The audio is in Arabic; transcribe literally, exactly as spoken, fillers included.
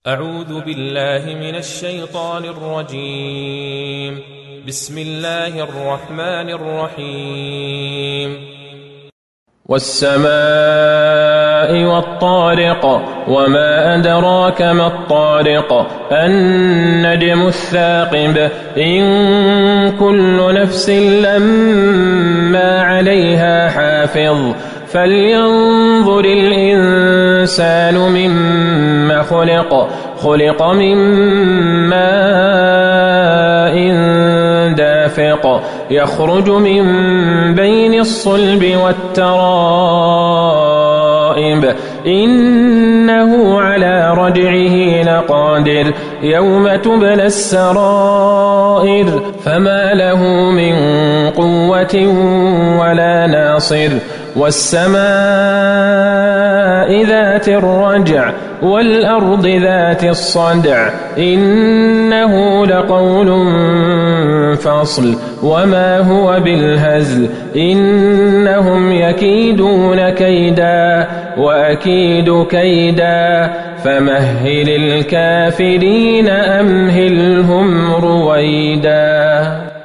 أعوذ بالله من الشيطان الرجيم. بسم الله الرحمن الرحيم. والسماء والطارق وما أدراك ما الطارق النجم الثاقب إن كل نفس لما عليها حافظ فلينظر الإنسان مما خلق خلق من ماء دافق يخرج من بين الصلب والترائب إنه على رجعه لقادر يوم تبلى السرائر فما له من قوة ولا ناصر والسماء ذات الرجع والأرض ذات الصدع إنه لقول فصل وما هو بالهزل إنهم يكيدون كيدا وأكيد كيدا فمهل الكافرين أمهلهم رويدا.